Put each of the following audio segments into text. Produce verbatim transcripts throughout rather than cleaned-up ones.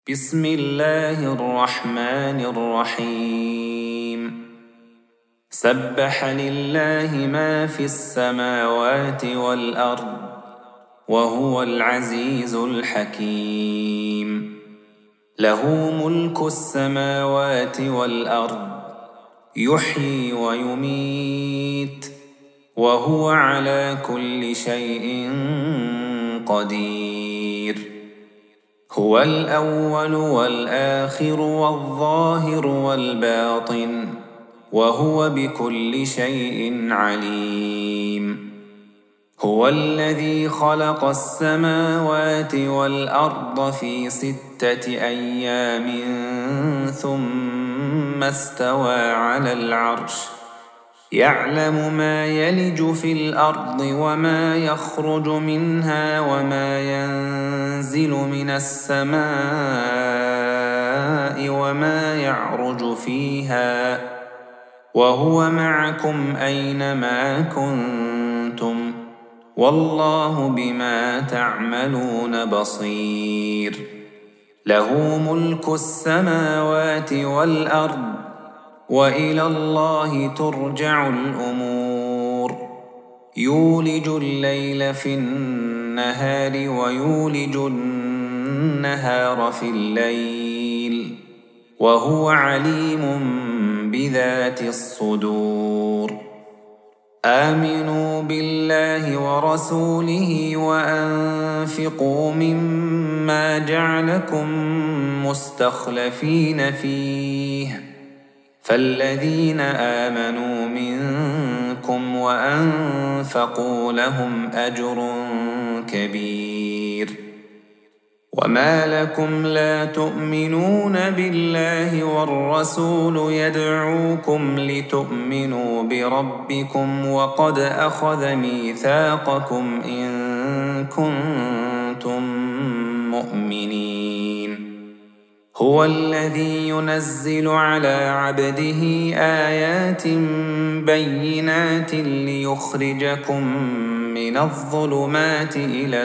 بسم الله الرحمن الرحيم سبح لله ما في السماوات والأرض وهو العزيز الحكيم له ملك السماوات والأرض يحيي ويميت وهو على كل شيء قدير هو الأول والآخر والظاهر والباطن وهو بكل شيء عليم هو الذي خلق السماوات والأرض في ستة أيام ثم استوى على العرش يعلم ما يلج في الأرض وما يخرج منها وما ينزل من السماء وما يعرج فيها وهو معكم أينما كنتم والله بما تعملون بصير له ملك السماوات والأرض وإلى الله ترجع الأمور يولج الليل في النهار ويولج النهار في الليل وهو عليم بذات الصدور آمنوا بالله ورسوله وأنفقوا مما جعلكم مستخلفين فيه فالذين آمنوا منكم وأنفقوا لهم أجر كبير وما لكم لا تؤمنون بالله والرسول يدعوكم لتؤمنوا بربكم وقد أخذ ميثاقكم إن كنتم مؤمنين هو الذي ينزل على عبده آيات بينات ليخرجكم من الظلمات إلى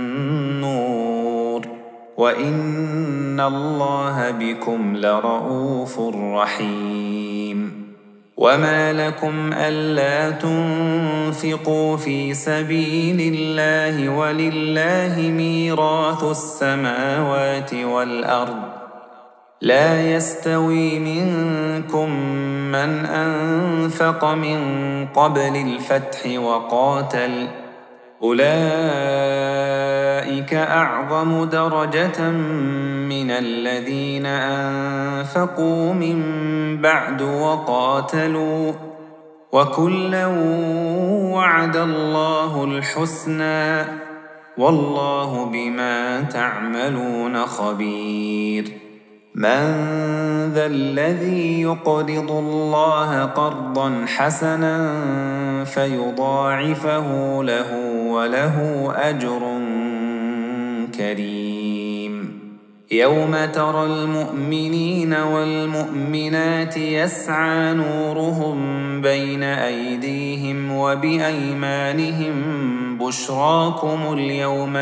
النور وإن الله بكم لرءوف رحيم وما لكم ألا تنفقوا في سبيل الله ولله ميراث السماوات والأرض لا يستوي منكم من أنفق من قبل الفتح وقاتل أولئك أعظم درجة من الذين أنفقوا من بعد وقاتلوا وكلا وعد الله الحسنى والله بما تعملون خبير من ذا الذي يقرض الله قرضا حسنا فيضاعفه له وله أجر كريم يوم ترى المؤمنين والمؤمنات يسعى نورهم بين أيديهم وبأيمانهم بشراكم اليوم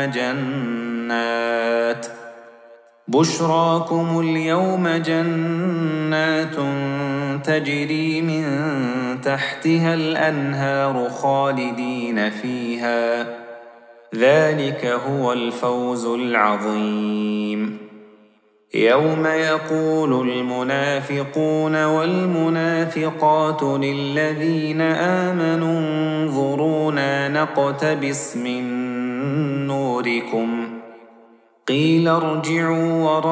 جنات بشراكم اليوم جنات تجري من تحتها الأنهار خالدين فيها ذلك هو الفوز العظيم يوم يقول المنافقون والمنافقات للذين آمنوا انظرونا نقتبس من نوركم قيل ارجعوا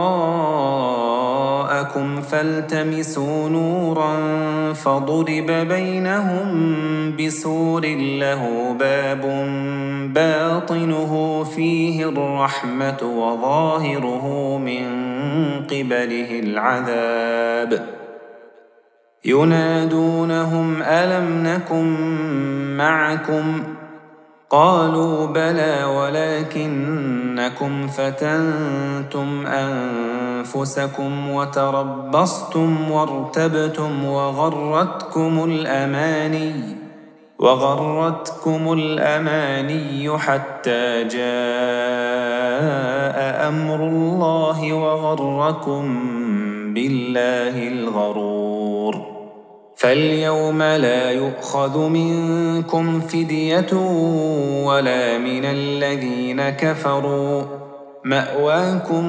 وراءكم فالتمسوا نورا فضرب بينهم بسور له باب باطنه فيه الرحمة وظاهره من قبله العذاب ينادونهم ألم نكن معكم قالوا بلى ولكنكم فتنتم أنفسكم وتربصتم وارتبتم وغرتكم الأماني وغرتكم الأماني حتى جاء أمر الله وغركم بالله الغرور. فاليوم لا يؤخذ منكم فدية ولا من الذين كفروا، مأواكم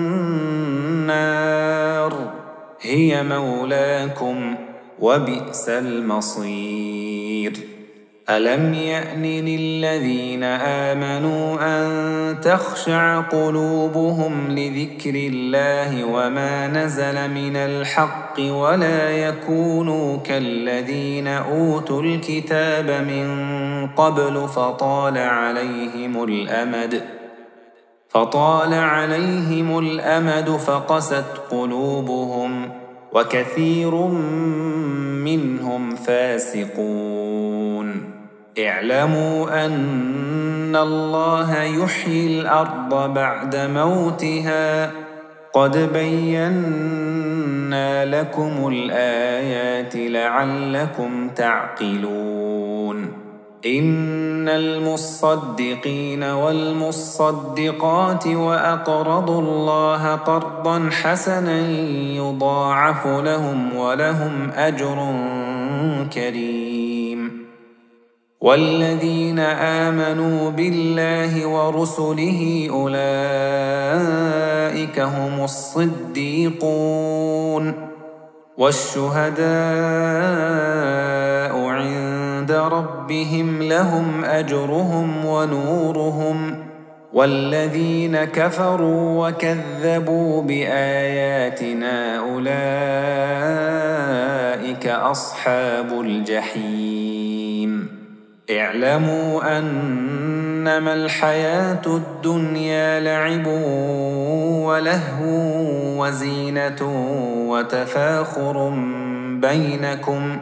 النار هي مولاكم وبئس المصير. ألم يأن للذين آمنوا أن تخشع قلوبهم لذكر الله وما نزل من الحق ولا يكونوا كالذين أوتوا الكتاب من قبل فطال عليهم الأمد فطال عليهم الأمد فقست قلوبهم وكثير منهم فاسقون. اعلموا أن الله يحيي الأرض بعد موتها قد بينا لكم الآيات لعلكم تعقلون. إن المصدقين والمصدقات وأقرضوا الله قرضا حسنا يضاعف لهم ولهم أجر كريم. والذين آمنوا بالله ورسله أولئك هم الصديقون والشهداء عند ربهم لهم أجرهم ونورهم. والذين كفروا وكذبوا بآياتنا أولئك أصحاب الجحيم. اعلموا أنما الحياة الدنيا لعب ولهو وزينة وتفاخر بينكم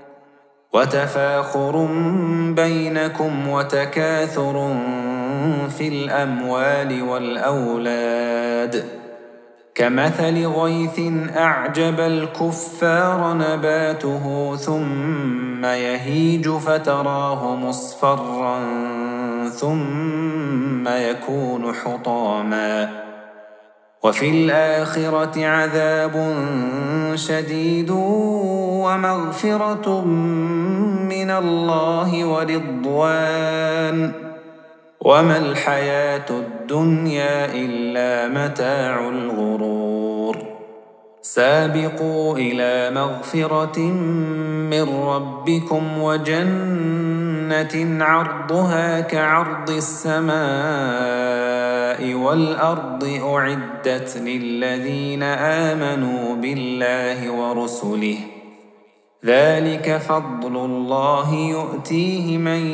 وتفاخر بينكم وتكاثر في الأموال والأولاد كمثل غيث أعجب الكفار نباته ثم يهيج فتراه مصفرا ثم يكون حطاما وفي الآخرة عذاب شديد ومغفرة من الله ورضوان وما الحياة الدنيا إلا متاع الغرور. سابقوا إلى مغفرة من ربكم وجنة عرضها كعرض السماء والأرض أعدت للذين آمنوا بالله ورسله ذلك فضل الله يؤتيه من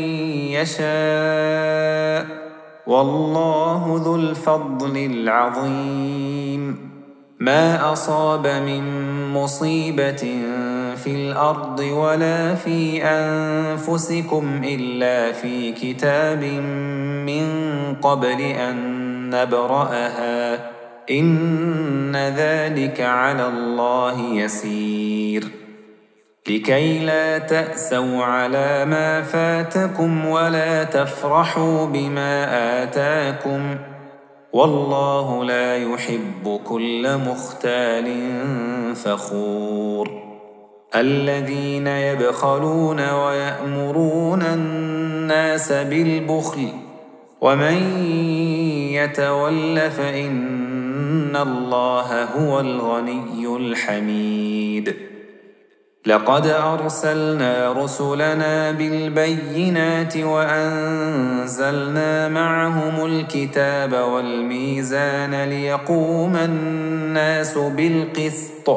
يشاء والله ذو الفضل العظيم. ما أصاب من مصيبة في الأرض ولا في أنفسكم إلا في كتاب من قبل أن نبرأها إن ذلك على الله يسير. لكي لا تأسوا على ما فاتكم ولا تفرحوا بما آتاكم والله لا يحب كل مختال فخور. الذين يبخلون ويأمرون الناس بالبخل ومن يتول فإن الله هو الغني الحميد. لقد أرسلنا رسلنا بالبينات وأنزلنا معهم الكتاب والميزان ليقوم الناس بالقسط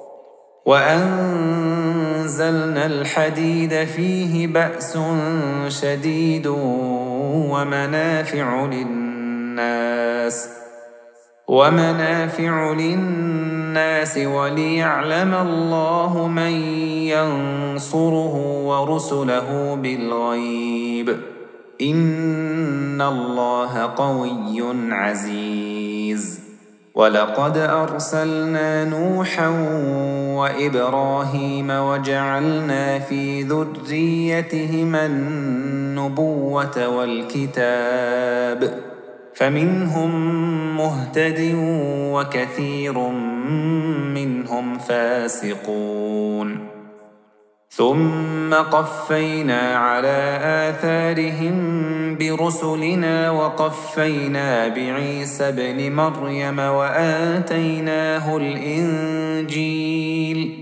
وأنزلنا الحديد فيه بأس شديد ومنافع للناس ومنافع للناس وليعلم الله من ينصره ورسله بالغيب إن الله قوي عزيز. ولقد أرسلنا نوحا وإبراهيم وجعلنا في ذريتهما النبوة والكتاب فمنهم مهتد وكثير منهم فاسقون ثم قفينا على آثارهم برسلنا وقفينا بعيسى ابن مريم وآتيناه الإنجيل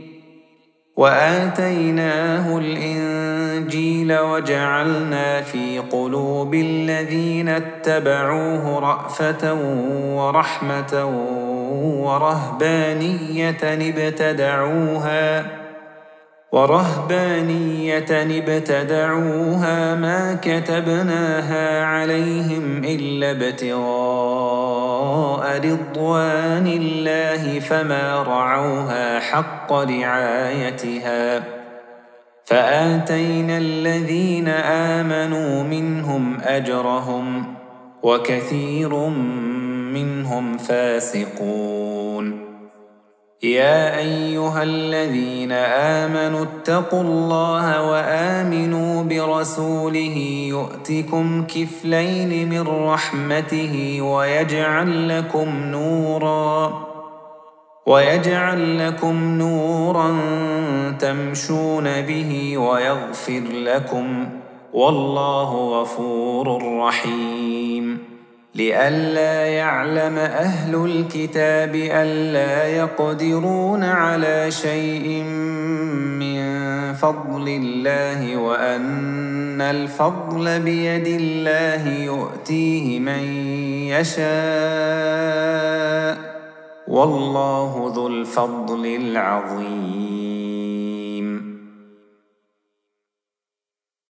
وآتيناه الإنجيل وجعلنا في قلوب الذين اتبعوه رأفة ورحمة ورهبانية ابتدعوها ورهبانية ابتدعوها ما كتبناها عليهم إلا ابتغاء رضوان الله فما رعوها حق رعايتها فآتينا الذين آمنوا منهم أجرهم وكثير منهم فاسقون يا أيها الذين آمنوا اتقوا الله وآمنوا برسوله يؤتكم كفلين من رحمته ويجعل لكم نورا ويجعل لكم نورا تمشون به ويغفر لكم والله غفور رحيم لئلا يعلم أهل الكتاب ألا يقدرون على شيء من فضل الله وأن الفضل بيد الله يؤتيه من يشاء والله ذو الفضل العظيم